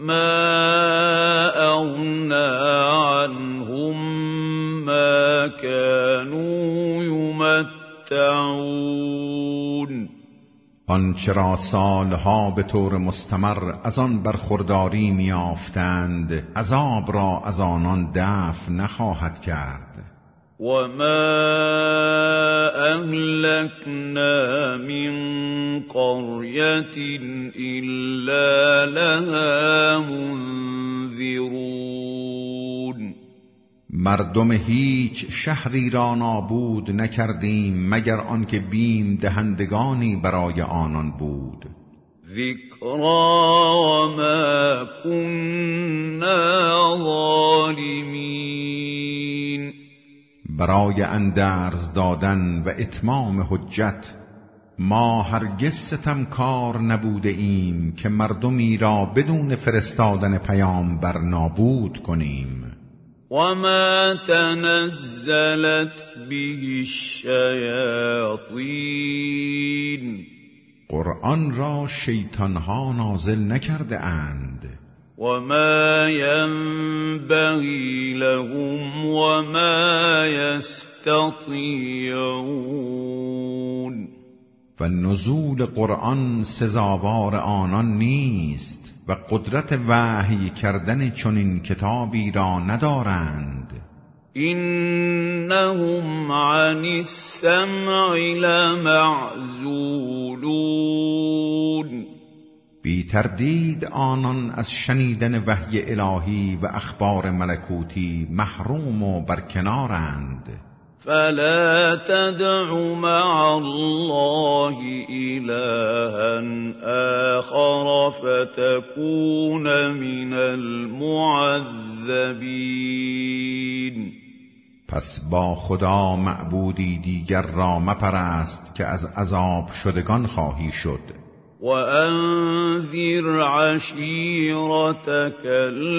ما اغنى عنهم ما كانوا یمتعون. آنچه را سالها به طور مستمر از آن برخورداری میافتند، عذاب را از آنان دفع نخواهد کرد. وما اهلكنا من قرية إلا لها منذرون. مردم هیچ شهری را نابود نکردیم مگر آنکه بیم دهندگانی برای آنان بود. ذکرا وما كنا ظالمین. برای اندرز دادن و اتمام حجت ما هرگز ستمکار نبوده ایم که مردمی را بدون فرستادن پیامبر نابود کنیم. وما تنزلت به الشیاطین. قرآن را شیطانها نازل نکرده اند. وما ينبغي لهم وما يستطيعون. و نزول قرآن سزاوار آنان نیست و قدرت وحی کردن چنین کتابی را ندارند. انهم عن السمع لمعزولون. بی تردید آنان از شنیدن وحی الهی و اخبار ملکوتی محروم و برکنارند. فلا تدع مع الله إلها آخر فتكون من المعذبین. پس با خدا معبودی دیگر را مپرست که از عذاب شدگان خواهی شد. وأنذر عشیرتك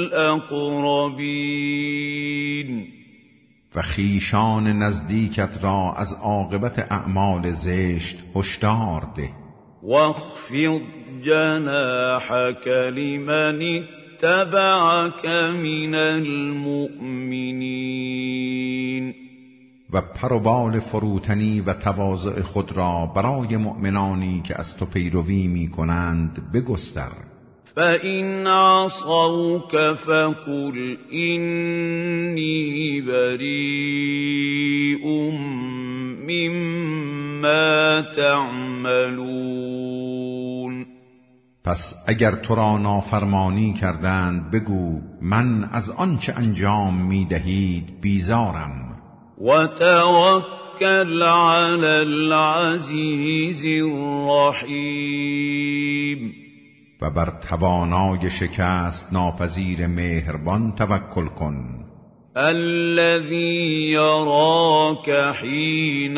الأقربین. و خویشان نزدیکت را از عاقبت اعمال زشت هشدار ده. واخفض جناحك لمن اتبعك من المؤمنین. و پر و بال فروتنی و تواضع خود را برای مؤمنانی که از تو پیروی می کنند بگستر. فَإِنْ عَصَوْكَ فَقُلْ إِنِّي بَرِيءٌ مِّمَّا تَعْمَلُونَ. پس اگر تو را نافرمانی کردند بگو من از آنچه انجام می دهید بیزارم. وَتَوَكَّلْ عَلَى الْعَزِيزِ الرَّحِيمِ. و بر توانای شکست ناپذیر مهربان توکل کن. الذي يراك حين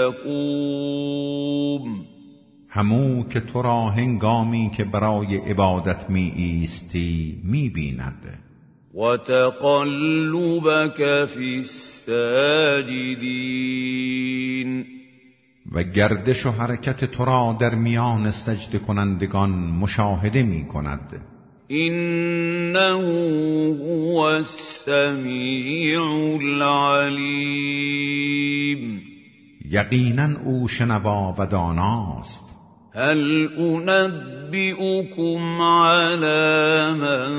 تقوم. همو که تو را هنگامی که برای عبادت می ایستی می بیند. وتقلبك في الساجدين. و گردش و حرکت تو را در میان سجده کنندگان مشاهده می کند. انه هو السمیع العلیم. یقینا او شنوا و داناست. هل انبئكم على من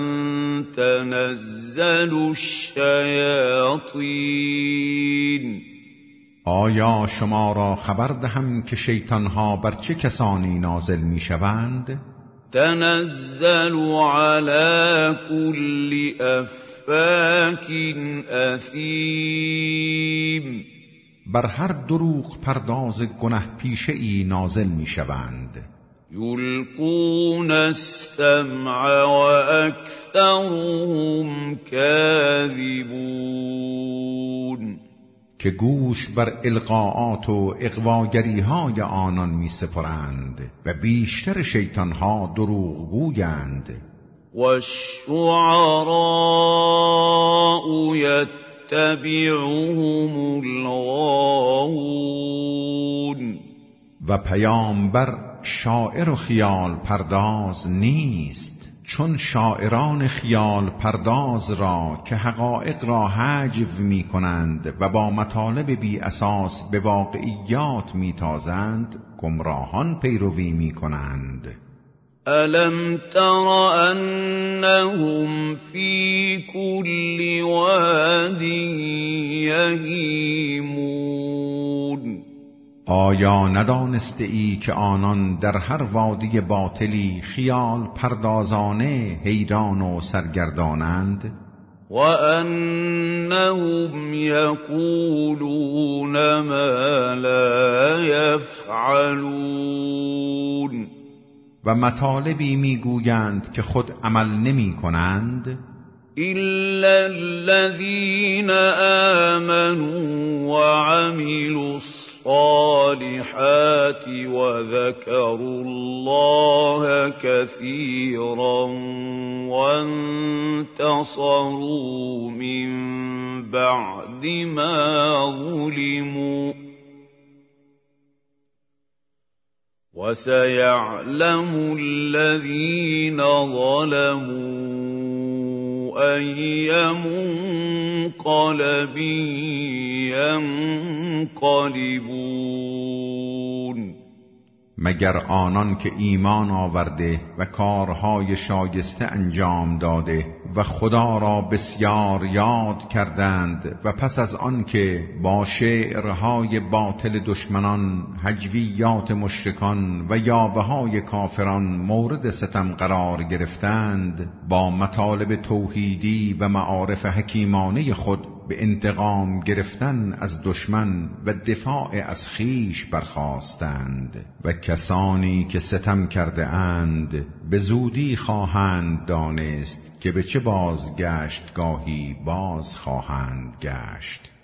تنزل الشیاطین. آیا شما را خبر دهم که شیطانها بر چه کسانی نازل می شوند؟ تنزل على كل افاک اثیم. بر هر دروغ پرداز گنه پیشه ای نازل می شوند. یلقون السمع و اکثرهم کاذبون. که گوش بر القاءات و اغواگری های آنان می سپرند و بیشتر شیطانها دروغگویند. والشعراء یتبعهم الغاوون. و پیامبر شاعر و خیال پرداز نیست چون شاعران خیال پرداز را که حقایق را حجو می کنند و با مطالب بی اساس به واقعیات می تازند گمراهان پیروی می کنند. أَلَمْ تَرَ أَنَّهُمْ فِي كُلِّ وَادٍ يَهِيمُونَ آیا ندانسته ای که آنان در هر وادی باطلی خیال پردازانه حیران و سرگردانند؟ وَأَنَّهُمْ يَقُولُونَ مَا لَا يَفْعَلُونَ و مطالبی میگویند که خود عمل نمی کنند. إِلَّا الَّذِينَ آمَنُوا وَعَمِلُوا الصالحات وذكروا الله كثيرا وانتصروا من بعد ما ظلموا وسيعلم الذين ظلموا أي منقلب ينقلبون مگر آنان که ایمان آورده و کارهای شایسته انجام داده و خدا را بسیار یاد کردند و پس از آن که با شعرهای باطل دشمنان، هجویات مشرکان و یاوه‌های کافران مورد ستم قرار گرفتند، با مطالب توحیدی و معارف حکیمانه خود به انتقام گرفتن از دشمن و دفاع از خویش برخاستند و کسانی که ستم کرده اند به زودی خواهند دانست که به چه بازگشتگاهی باز خواهند گشت.